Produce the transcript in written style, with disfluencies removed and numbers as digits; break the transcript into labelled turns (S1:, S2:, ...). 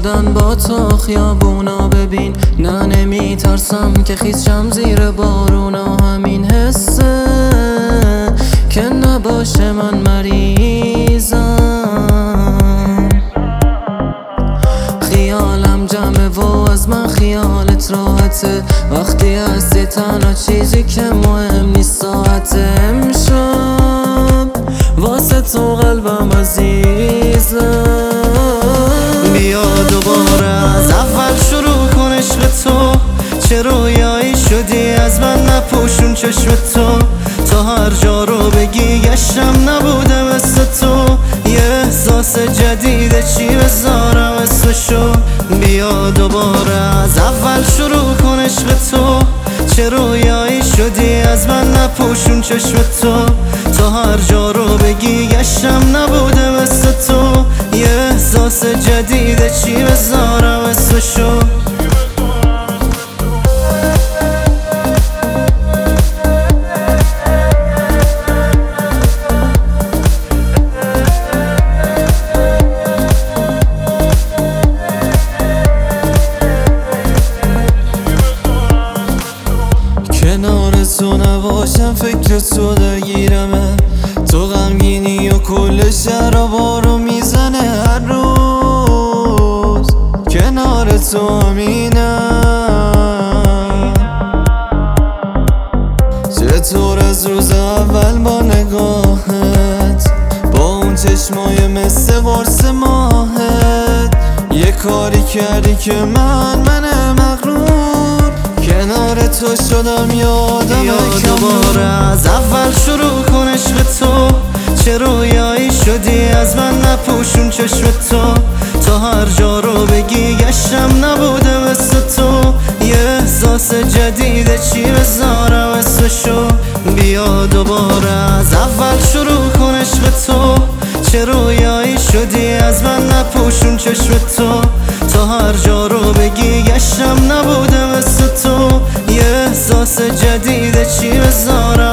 S1: شدن با تو خیابونا ببین، نه نمی ترسم که خیزشم زیر بارونا. همین حسه که نباشه من مریضم، خیالم جمعه و از من خیالت راحته. وقتی هستی تنها چیزی که مهم نیست ساعته. امشب واسه تو قلبم عزیزم،
S2: بیا دوباره از اول شروع کن عشق تو. چه رویایی شدی از من نپوشون چشم تو. تا هر جا رو بگی گشتم نبوده مثل تو. یه احساس جدیده چی بذارم اسمشو. بیا دوباره از اول شروع کن عشق تو. چه رویایی شدی از من نپوشون چشم تو. تا هر جا رو بگی گشتم نبوده مثل تو. یه احساس جدیده چی بذارم اسمشو.
S1: کنار تو نباشم فکر تو درگیرمه. تو غمگینی و کل شهر بارو میزنه هر روز. کنار تو امینم، چطور از روز اول با نگاهت، با اون چشمای مثل قرص ماهت. یه کاری کردی که من مغرور کنار تو شدم. یادم
S2: یا دوباره از اول شروع کن عشق تو. چه رویایی شدی از من نپوشون چشم تو. تا هر جا رو بگی گشتم نبوده مثل تو. یه احساس جدیده چی بذارم اسمشو. بیا دوباره از اول شروع کن عشق تو. چه رویایی شدی از من نپوشون چشم تو. تا هر جا رو بگی گشتم نبوده مثل تو. یه احساس جدیده چی بذارم